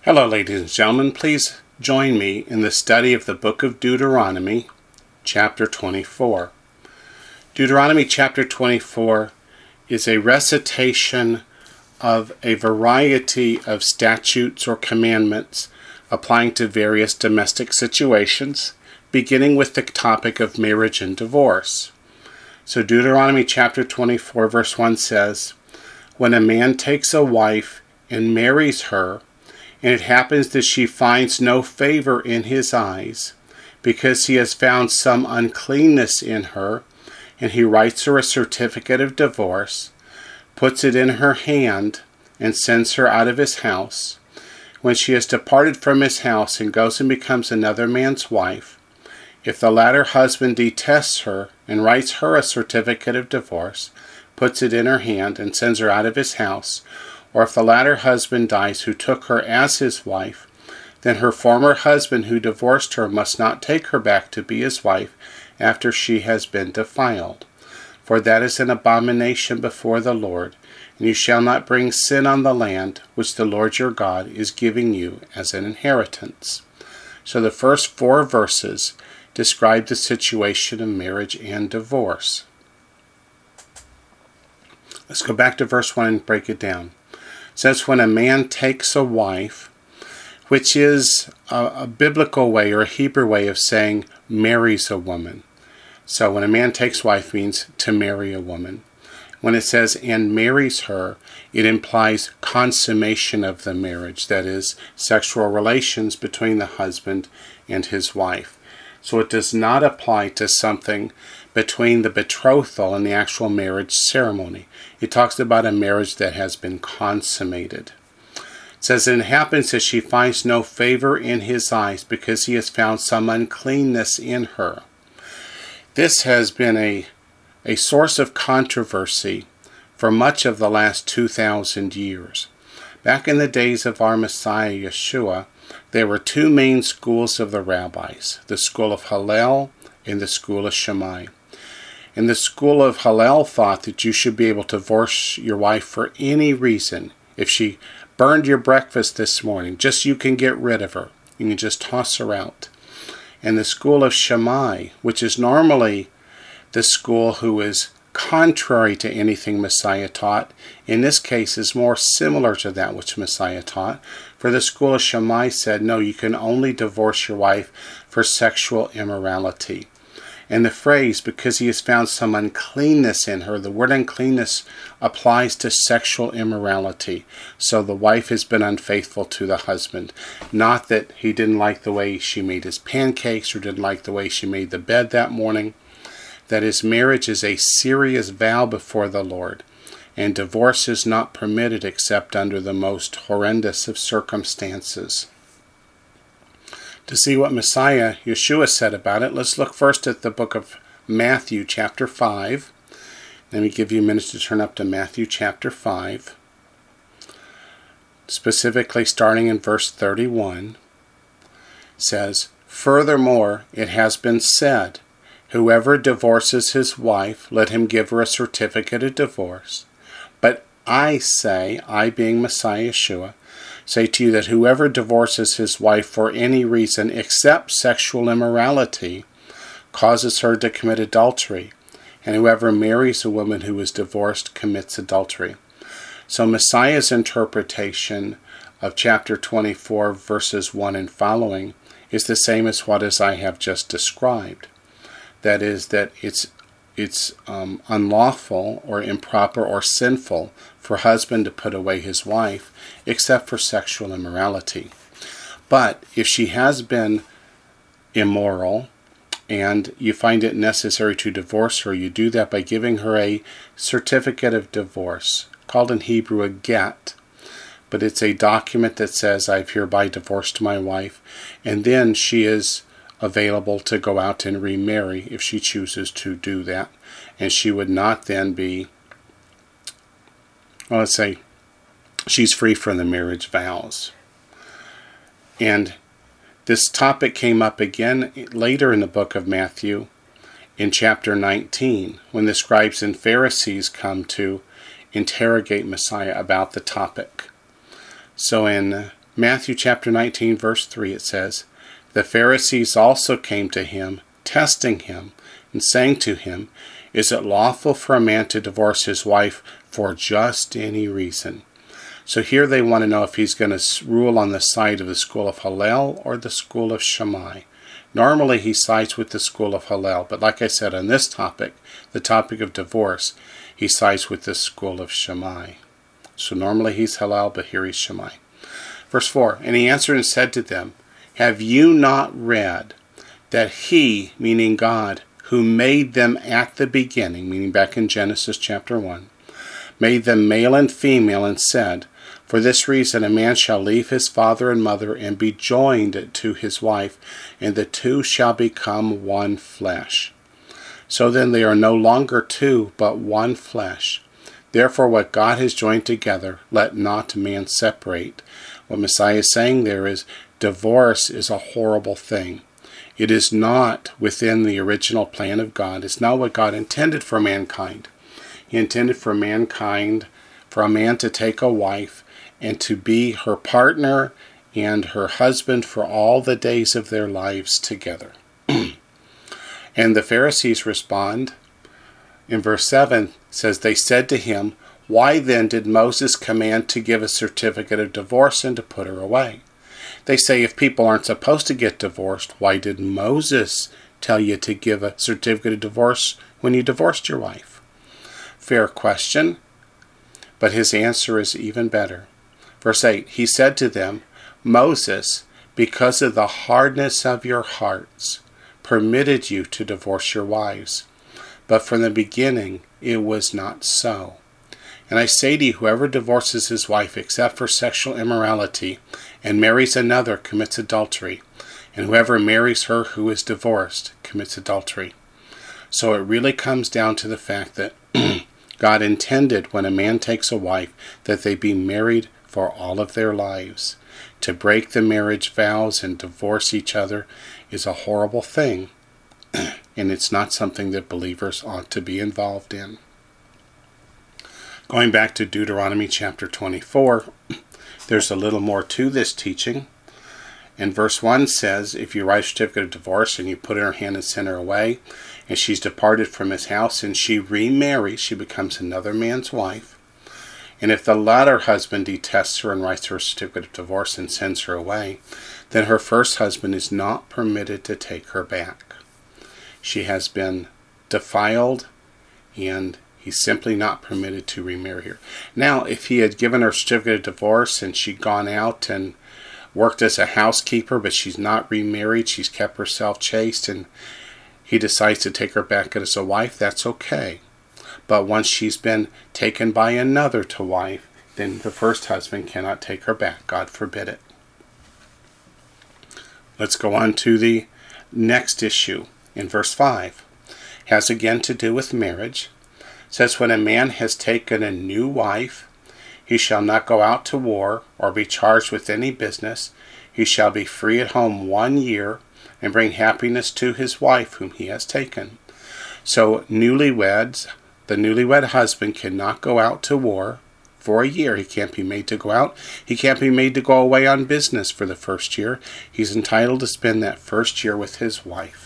Hello, ladies and gentlemen. Please join me in the study of the book of Deuteronomy, chapter 24. Deuteronomy chapter 24 is a recitation of a variety of statutes or commandments applying to various domestic situations, beginning with the topic of marriage and divorce. So Deuteronomy chapter 24 verse 1 says, "When a man takes a wife and marries her, and it happens that she finds no favor in his eyes, because he has found some uncleanness in her, and he writes her a certificate of divorce, puts it in her hand, and sends her out of his house. When she has departed from his house and goes and becomes another man's wife, if the latter husband detests her and writes her a certificate of divorce, puts it in her hand, and sends her out of his house, or if the latter husband dies who took her as his wife, then her former husband who divorced her must not take her back to be his wife after she has been defiled. For that is an abomination before the Lord, and you shall not bring sin on the land which the Lord your God is giving you as an inheritance." So the first 4 verses describe the situation of marriage and divorce. Let's go back to verse 1 and break it down. It says, when a man takes a wife, which is a biblical way or a Hebrew way of saying marries a woman. So when a man takes wife means to marry a woman. When it says and marries her, it implies consummation of the marriage, that is, sexual relations between the husband and his wife. So it does not apply to something between the betrothal and the actual marriage ceremony. It talks about a marriage that has been consummated. It says, and it happens that she finds no favor in his eyes because he has found some uncleanness in her. This has been a source of controversy for much of the last 2,000 years. Back in the days of our Messiah, Yeshua, there were 2 main schools of the rabbis, the school of Hillel and the school of Shammai. And the school of Hillel thought that you should be able to divorce your wife for any reason. If she burned your breakfast this morning, just you can get rid of her. You can just toss her out. And the school of Shammai, which is normally the school who is contrary to anything Messiah taught, in this case is more similar to that which Messiah taught. For the school of Shammai said, no, you can only divorce your wife for sexual immorality. And the phrase, because he has found some uncleanness in her, the word uncleanness applies to sexual immorality. So the wife has been unfaithful to the husband. Not that he didn't like the way she made his pancakes or didn't like the way she made the bed that morning. That his marriage is a serious vow before the Lord, and divorce is not permitted except under the most horrendous of circumstances. To see what Messiah, Yeshua, said about it, let's look first at the book of Matthew chapter 5. Let me give you a minute to turn up to Matthew chapter 5, specifically starting in verse 31. It says, "Furthermore, it has been said, whoever divorces his wife, let him give her a certificate of divorce. But I say, I being Messiah Yeshua, say to you that whoever divorces his wife for any reason except sexual immorality causes her to commit adultery, and whoever marries a woman who is divorced commits adultery." So Messiah's interpretation of chapter 24 verses 1 and following is the same as what as I have just described. That is, that it's unlawful or improper or sinful for a husband to put away his wife except for sexual immorality. But if she has been immoral and you find it necessary to divorce her, you do that by giving her a certificate of divorce, called in Hebrew a get. But it's a document that says, I've hereby divorced my wife, and then she is available to go out and remarry if she chooses to do that. And she would not then be, well, let's say, she's free from the marriage vows. And this topic came up again later in the book of Matthew in chapter 19, when the scribes and Pharisees come to interrogate Messiah about the topic. So in Matthew chapter 19, verse 3, it says, "The Pharisees also came to him, testing him, and saying to him, 'Is it lawful for a man to divorce his wife for just any reason?'" So here they want to know if he's going to rule on the side of the school of Hillel or the school of Shammai. Normally he sides with the school of Hillel, but like I said, on this topic, the topic of divorce, he sides with the school of Shammai. So normally he's Hillel, but here he's Shammai. Verse 4, "And he answered and said to them, 'Have you not read that he,' meaning God, 'who made them at the beginning,'" meaning back in Genesis chapter 1, "'made them male and female, and said, For this reason a man shall leave his father and mother and be joined to his wife, and the two shall become one flesh. So then they are no longer two, but one flesh. Therefore what God has joined together, let not man separate.'" What Messiah is saying there is, divorce is a horrible thing. It is not within the original plan of God. It's not what God intended for mankind. He intended for mankind, for a man to take a wife and to be her partner and her husband for all the days of their lives together. And the Pharisees respond, in verse 7, says, "They said to him, 'Why then did Moses command to give a certificate of divorce and to put her away?'" They say, if people aren't supposed to get divorced, why did Moses tell you to give a certificate of divorce when you divorced your wife? Fair question, but his answer is even better. Verse 8, "He said to them, 'Moses, because of the hardness of your hearts, permitted you to divorce your wives. But from the beginning it was not so. And I say to you, whoever divorces his wife except for sexual immorality and marries another commits adultery. And whoever marries her who is divorced commits adultery.'" So it really comes down to the fact that God intended when a man takes a wife that they be married for all of their lives. To break the marriage vows and divorce each other is a horrible thing, and it's not something that believers ought to be involved in. Going back to Deuteronomy chapter 24, there's a little more to this teaching. And verse 1 says, "If you write a certificate of divorce and you put in her hand and send her away, and she's departed from his house and she remarries, she becomes another man's wife. And if the latter husband detests her and writes her a certificate of divorce and sends her away, then her first husband is not permitted to take her back. She has been defiled, and he's simply not permitted to remarry her." Now, if he had given her a certificate of divorce and she'd gone out and worked as a housekeeper, but she's not remarried, she's kept herself chaste, and he decides to take her back as a wife, that's okay. But once she's been taken by another to wife, then the first husband cannot take her back. God forbid it. Let's go on to the next issue in verse 5. Has again to do with marriage. It says, "When a man has taken a new wife, he shall not go out to war or be charged with any business. He shall be free at home 1 year and bring happiness to his wife whom he has taken." So newlyweds, the newlywed husband cannot go out to war for a year. He can't be made to go out. He can't be made to go away on business for the first year. He's entitled to spend that first year with his wife.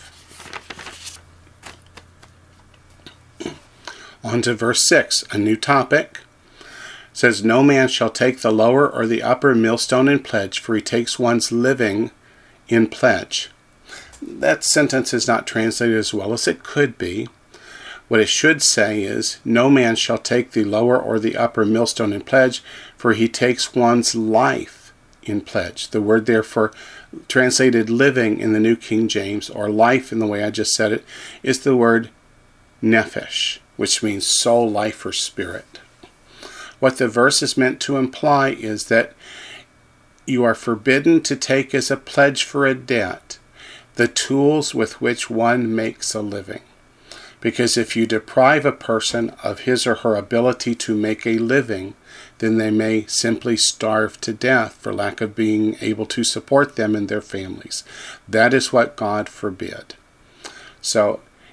On to verse 6, a new topic. It says, "No man shall take the lower or the upper millstone in pledge, for he takes one's living in pledge." That sentence is not translated as well as it could be. What it should say is, "No man shall take the lower or the upper millstone in pledge, for he takes one's life in pledge." The word therefore translated living in the New King James, or life in the way I just said it, is the word nephesh, which means soul, life, or spirit. What the verse is meant to imply is that you are forbidden to take as a pledge for a debt the tools with which one makes a living. Because if you deprive a person of his or her ability to make a living, then they may simply starve to death for lack of being able to support them and their families. That is what God forbid. So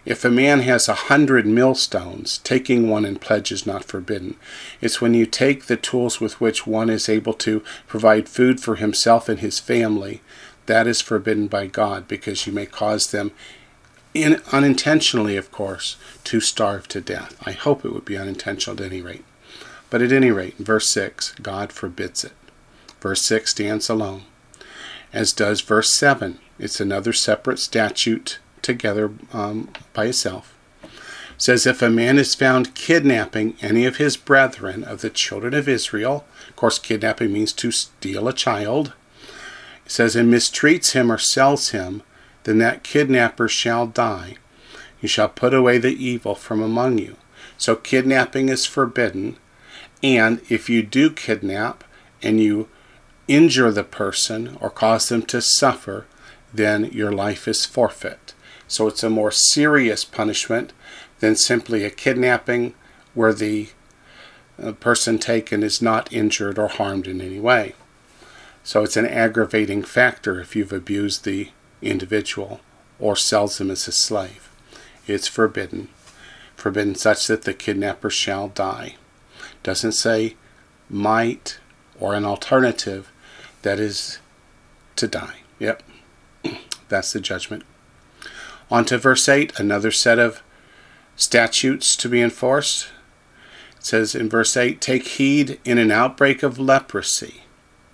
If a man has 100 millstones, taking one in pledge is not forbidden. It's when you take the tools with which one is able to provide food for himself and his family, that is forbidden by God, because you may cause them, unintentionally of course, to starve to death. I hope it would be unintentional at any rate. But at any rate, in verse 6, God forbids it. Verse 6 stands alone, as does verse 7. It's another separate statute together by itself. It says, if a man is found kidnapping any of his brethren of the children of Israel, of course kidnapping means to steal a child, it says, and mistreats him or sells him, then that kidnapper shall die. You shall put away the evil from among you. So kidnapping is forbidden, and if you do kidnap and you injure the person or cause them to suffer, then your life is forfeit. So it's a more serious punishment than simply a kidnapping where the person taken is not injured or harmed in any way. So it's an aggravating factor if you've abused the individual or sells him as a slave. It's forbidden. Forbidden such that the kidnapper shall die. Doesn't say might or an alternative, that is to die. Yep, that's the judgment. On to verse 8, another set of statutes to be enforced. It says in verse 8, take heed in an outbreak of leprosy,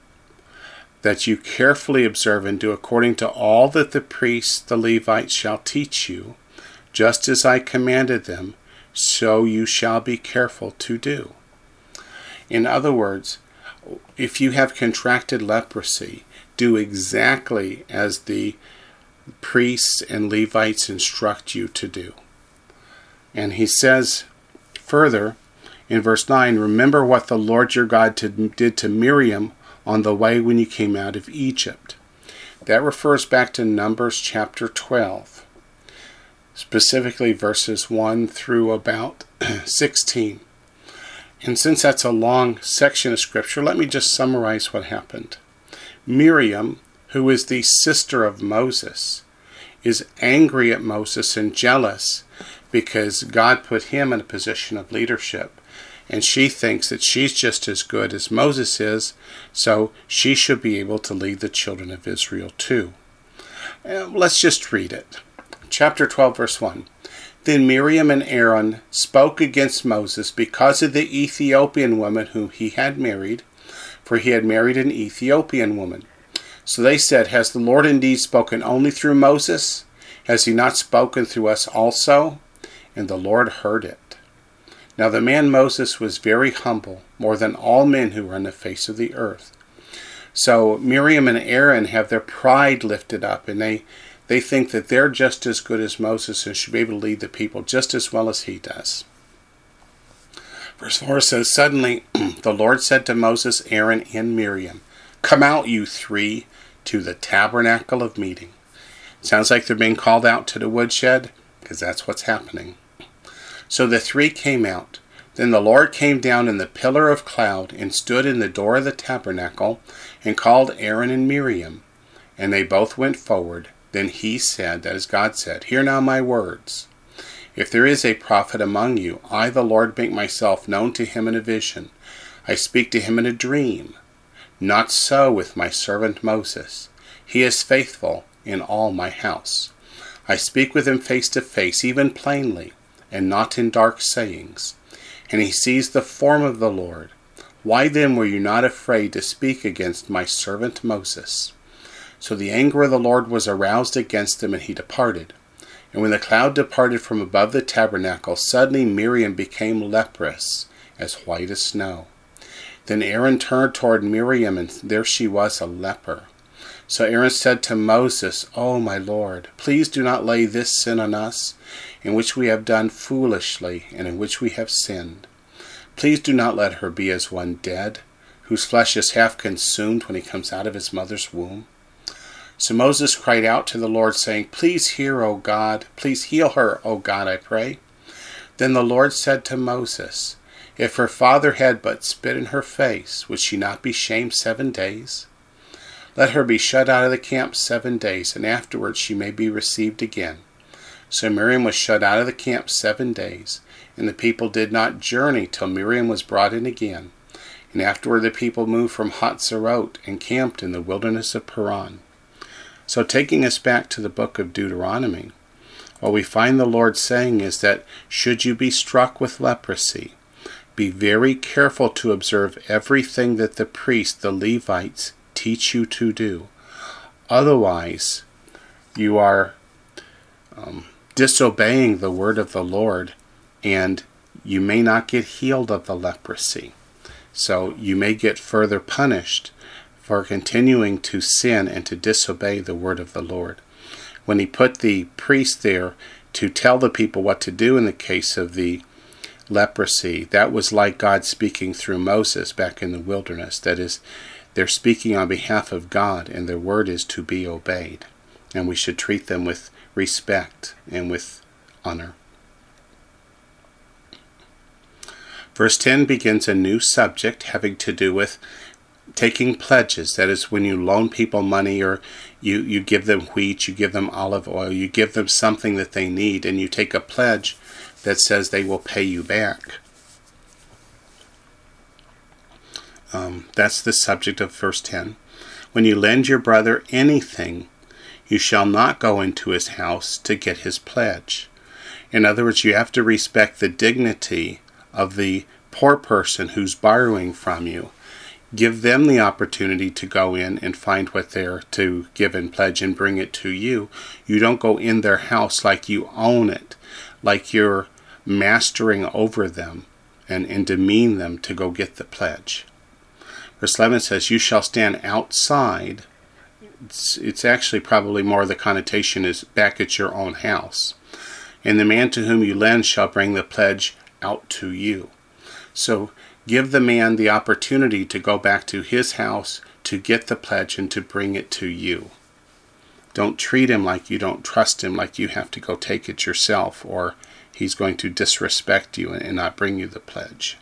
that you carefully observe and do according to all that the priests, the Levites, shall teach you, just as I commanded them, so you shall be careful to do. In other words, if you have contracted leprosy, do exactly as the priests and Levites instruct you to do. And he says further in verse 9, remember what the Lord your God did to Miriam on the way when you came out of Egypt. That refers back to Numbers chapter 12, specifically verses 1 through about 16. And since that's a long section of scripture, let me just summarize what happened. Miriam, who is the sister of Moses, is angry at Moses and jealous because God put him in a position of leadership. And she thinks that she's just as good as Moses is, so she should be able to lead the children of Israel too. Let's just read it. Chapter 12, verse 1. Then Miriam and Aaron spoke against Moses because of the Ethiopian woman whom he had married, for he had married an Ethiopian woman. So they said, has the Lord indeed spoken only through Moses? Has he not spoken through us also? And the Lord heard it. Now the man Moses was very humble, more than all men who were on the face of the earth. So Miriam and Aaron have their pride lifted up, and they think that they're just as good as Moses and should be able to lead the people just as well as he does. Verse 4 says, suddenly the Lord said to Moses, Aaron, and Miriam, come out, you three, to the tabernacle of meeting. Sounds like they're being called out to the woodshed, because that's what's happening. So the three came out. Then the Lord came down in the pillar of cloud and stood in the door of the tabernacle and called Aaron and Miriam. And they both went forward. Then he said, that is God said, hear now my words. If there is a prophet among you, I, the Lord, make myself known to him in a vision. I speak to him in a dream. Not so with my servant Moses. He is faithful in all my house. I speak with him face to face, even plainly, and not in dark sayings. And he sees the form of the Lord. Why then were you not afraid to speak against my servant Moses? So the anger of the Lord was aroused against him, and he departed. And when the cloud departed from above the tabernacle, suddenly Miriam became leprous, as white as snow. Then Aaron turned toward Miriam, and there she was, a leper. So Aaron said to Moses, O my Lord, please do not lay this sin on us, in which we have done foolishly, and in which we have sinned. Please do not let her be as one dead, whose flesh is half consumed when he comes out of his mother's womb. So Moses cried out to the Lord, saying, Please hear, O God, please heal her, O God, I pray. Then the Lord said to Moses, If her father had but spit in her face, would she not be shamed 7 days? Let her be shut out of the camp 7 days, and afterwards she may be received again. So Miriam was shut out of the camp 7 days, and the people did not journey till Miriam was brought in again. And afterward the people moved from Hatzerot and camped in the wilderness of Paran. So taking us back to the book of Deuteronomy, what we find the Lord saying is that should you be struck with leprosy, be very careful to observe everything that the priests, the Levites, teach you to do. Otherwise, you are disobeying the word of the Lord, and you may not get healed of the leprosy. So you may get further punished for continuing to sin and to disobey the word of the Lord. When he put the priest there to tell the people what to do in the case of the leprosy, that was like God speaking through Moses back in the wilderness. That is, they're speaking on behalf of God, and their word is to be obeyed. And we should treat them with respect and with honor. Verse 10 begins a new subject having to do with taking pledges. That is, when you loan people money, or you give them wheat, you give them olive oil, you give them something that they need, and you take a pledge that says they will pay you back. That's the subject of verse 10. When you lend your brother anything, you shall not go into his house to get his pledge. In other words, you have to respect the dignity of the poor person who's borrowing from you. Give them the opportunity to go in and find what they're to give and pledge and bring it to you. You don't go in their house like you own it, like you're mastering over them and demean them to go get the pledge. Verse 11 says, you shall stand outside. It's actually probably more the connotation is back at your own house. And the man to whom you lend shall bring the pledge out to you. So give the man the opportunity to go back to his house to get the pledge and to bring it to you. Don't treat him like you don't trust him, like you have to go take it yourself, or he's going to disrespect you and not bring you the pledge.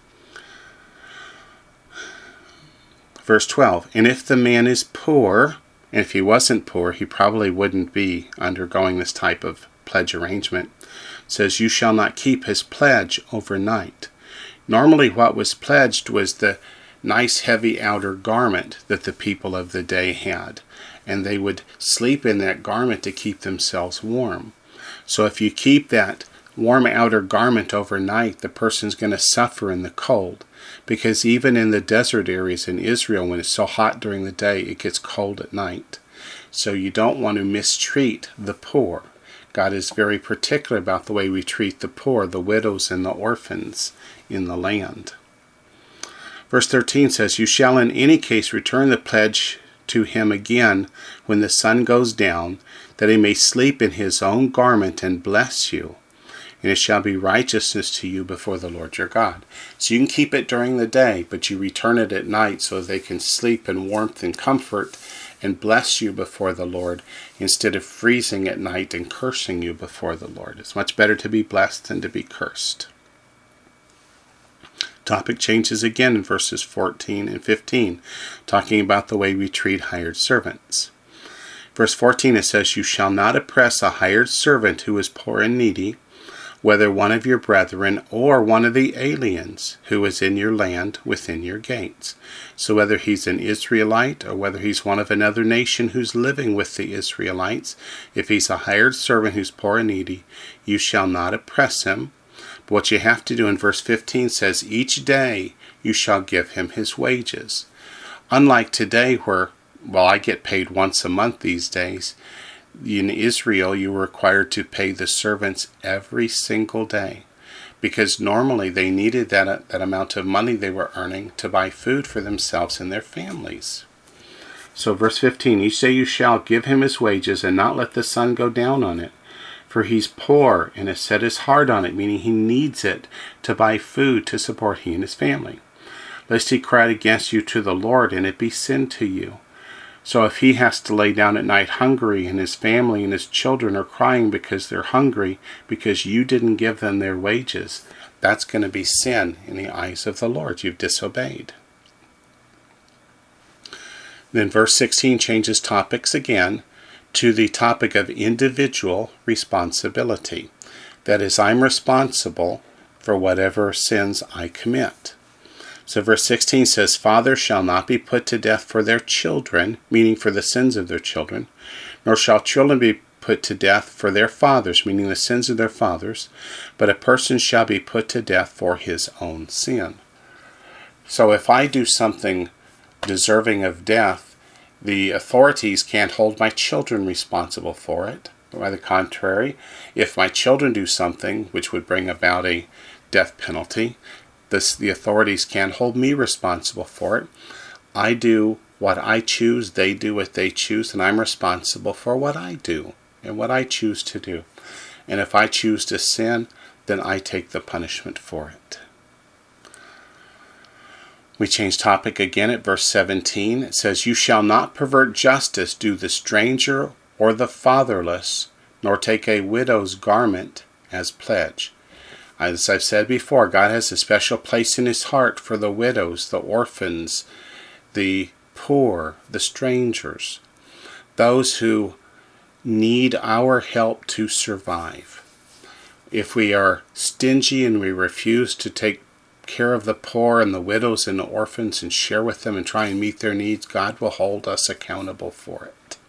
Verse 12, and if the man is poor, and if he wasn't poor, he probably wouldn't be undergoing this type of pledge arrangement, it says, you shall not keep his pledge overnight. Normally what was pledged was the nice heavy outer garment that the people of the day had, and they would sleep in that garment to keep themselves warm. So if you keep that warm outer garment overnight, the person's going to suffer in the cold, because even in the desert areas in Israel, when it's so hot during the day, it gets cold at night. So you don't want to mistreat the poor. God is very particular about the way we treat the poor, the widows and the orphans in the land. Verse 13 says, you shall in any case return the pledge to him again when the sun goes down, that he may sleep in his own garment and bless you. And it shall be righteousness to you before the Lord your God. So you can keep it during the day, but you return it at night so they can sleep in warmth and comfort and bless you before the Lord, instead of freezing at night and cursing you before the Lord. It's much better to be blessed than to be cursed. Topic changes again in verses 14 and 15, talking about the way we treat hired servants. Verse 14, it says, you shall not oppress a hired servant who is poor and needy, whether one of your brethren or one of the aliens who is in your land within your gates. So whether he's an Israelite or whether he's one of another nation who's living with the Israelites, if he's a hired servant who's poor and needy, you shall not oppress him. But what you have to do in verse 15 says, each day you shall give him his wages. Unlike today where, I get paid once a month these days, in Israel, you were required to pay the servants every single day, because normally they needed that amount of money they were earning to buy food for themselves and their families. So verse 15, each day you shall give him his wages and not let the sun go down on it, for he's poor and has set his heart on it, meaning he needs it to buy food to support he and his family. Lest he cry against you to the Lord and it be sin to you. So if he has to lay down at night hungry and his family and his children are crying because they're hungry because you didn't give them their wages, that's going to be sin in the eyes of the Lord. You've disobeyed. Then verse 16 changes topics again to the topic of individual responsibility. That is, I'm responsible for whatever sins I commit. So verse 16 says, fathers shall not be put to death for their children, meaning for the sins of their children, nor shall children be put to death for their fathers, meaning the sins of their fathers, but a person shall be put to death for his own sin. So if I do something deserving of death, the authorities can't hold my children responsible for it. By the contrary, if my children do something which would bring about a death penalty, the authorities can't hold me responsible for it. I do what I choose, they do what they choose, and I'm responsible for what I do and what I choose to do. And if I choose to sin, then I take the punishment for it. We change topic again at verse 17. It says, you shall not pervert justice, do the stranger or the fatherless, nor take a widow's garment as pledge. As I've said before, God has a special place in his heart for the widows, the orphans, the poor, the strangers, those who need our help to survive. If we are stingy and we refuse to take care of the poor and the widows and the orphans and share with them and try and meet their needs, God will hold us accountable for it.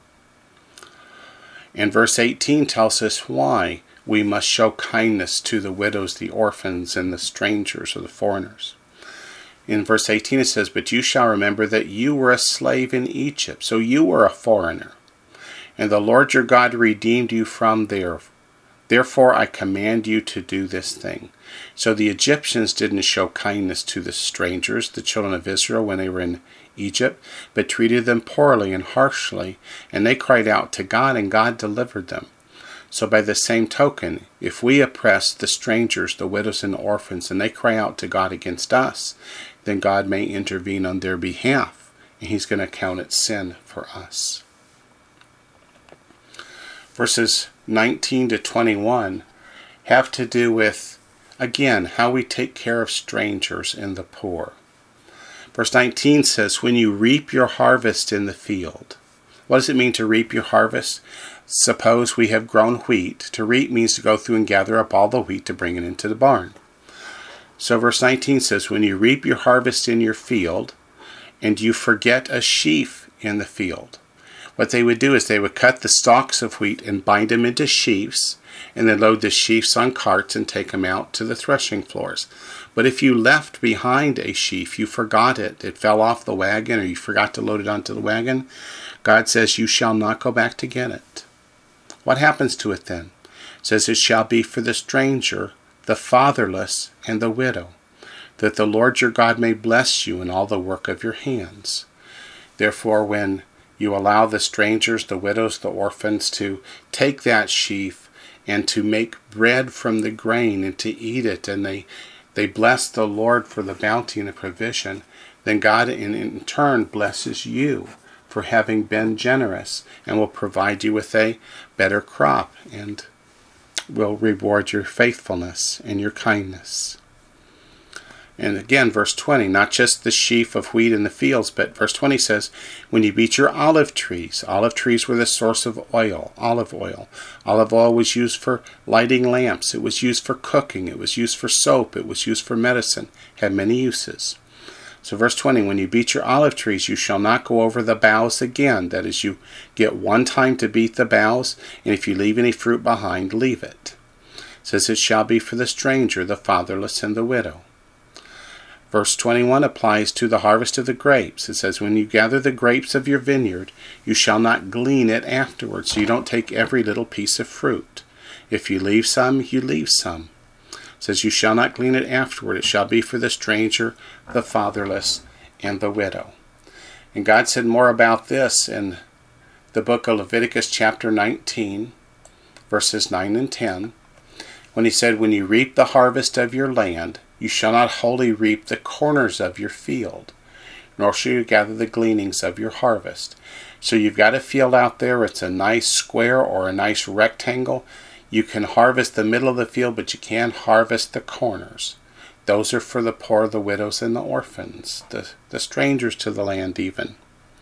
And verse 18 tells us why we must show kindness to the widows, the orphans, and the strangers or the foreigners. In verse 18 it says, but you shall remember that you were a slave in Egypt, so you were a foreigner, and the Lord your God redeemed you from there. Therefore I command you to do this thing. So the Egyptians didn't show kindness to the strangers, the children of Israel, when they were in Egypt, but treated them poorly and harshly, and they cried out to God, and God delivered them. So by the same token, if we oppress the strangers, the widows and the orphans, and they cry out to God against us, then God may intervene on their behalf, and he's going to count it sin for us. Verses 19 to 21 have to do with, again, how we take care of strangers and the poor. Verse 19 says, when you reap your harvest in the field. What does it mean to reap your harvest? Suppose we have grown wheat. To reap means to go through and gather up all the wheat to bring it into the barn. So verse 19 says, when you reap your harvest in your field, and you forget a sheaf in the field. What they would do is they would cut the stalks of wheat and bind them into sheaves, and then load the sheaves on carts and take them out to the threshing floors. But if you left behind a sheaf, you forgot it, it fell off the wagon, or you forgot to load it onto the wagon, God says you shall not go back to get it. What happens to it then? It says it shall be for the stranger, the fatherless, and the widow, that the Lord your God may bless you in all the work of your hands. Therefore, when you allow the strangers, the widows, the orphans to take that sheaf and to make bread from the grain and to eat it, and they bless the Lord for the bounty and the provision, then God in turn blesses you for having been generous and will provide you with a better crop and will reward your faithfulness and your kindness. And again, verse 20, not just the sheaf of wheat in the fields, but verse 20 says, when you beat your olive trees were the source of oil, olive oil. Olive oil was used for lighting lamps. It was used for cooking. It was used for soap. It was used for medicine. It had many uses. So verse 20, when you beat your olive trees, you shall not go over the boughs again. That is, you get one time to beat the boughs, and if you leave any fruit behind, leave it. It says it shall be for the stranger, the fatherless, and the widow. Verse 21 applies to the harvest of the grapes. It says, when you gather the grapes of your vineyard, you shall not glean it afterwards. So you don't take every little piece of fruit. If you leave some, you leave some. It says, you shall not glean it afterward. It shall be for the stranger, the fatherless, and the widow. And God said more about this in the book of Leviticus chapter 19, verses 9 and 10, when he said, when you reap the harvest of your land, you shall not wholly reap the corners of your field, nor shall you gather the gleanings of your harvest. So you've got a field out there, it's a nice square or a nice rectangle. You can harvest the middle of the field, but you can't harvest the corners. Those are for the poor, the widows, and the orphans, the strangers to the land even.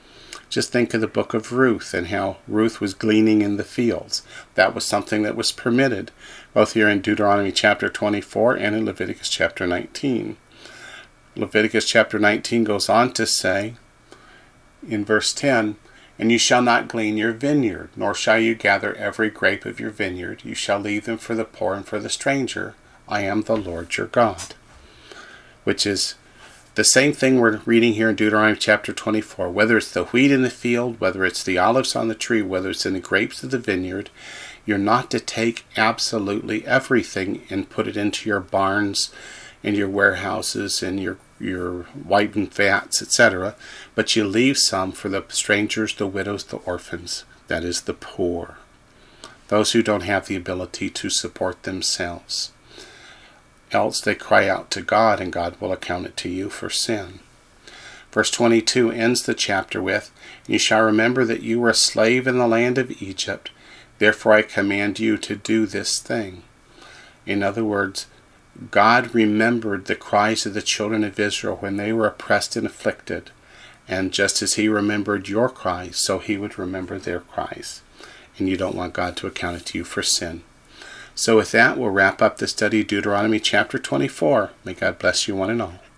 Just think of the book of Ruth and how Ruth was gleaning in the fields. That was something that was permitted, both here in Deuteronomy chapter 24 and in Leviticus chapter 19. Leviticus chapter 19 goes on to say, in verse 10, "And you shall not glean your vineyard, nor shall you gather every grape of your vineyard. You shall leave them for the poor and for the stranger. I am the Lord your God." Which is the same thing we're reading here in Deuteronomy chapter 24. Whether it's the wheat in the field, whether it's the olives on the tree, whether it's in the grapes of the vineyard, you're not to take absolutely everything and put it into your barns and your warehouses and your whitened vats, etc. But you leave some for the strangers, the widows, the orphans, that is the poor, those who don't have the ability to support themselves. Else they cry out to God, and God will account it to you for sin. Verse 22 ends the chapter with, "You shall remember that you were a slave in the land of Egypt. Therefore I command you to do this thing." In other words, God remembered the cries of the children of Israel when they were oppressed and afflicted. And just as he remembered your cries, so he would remember their cries. And you don't want God to account it to you for sin. So with that, we'll wrap up the study of Deuteronomy chapter 24. May God bless you one and all.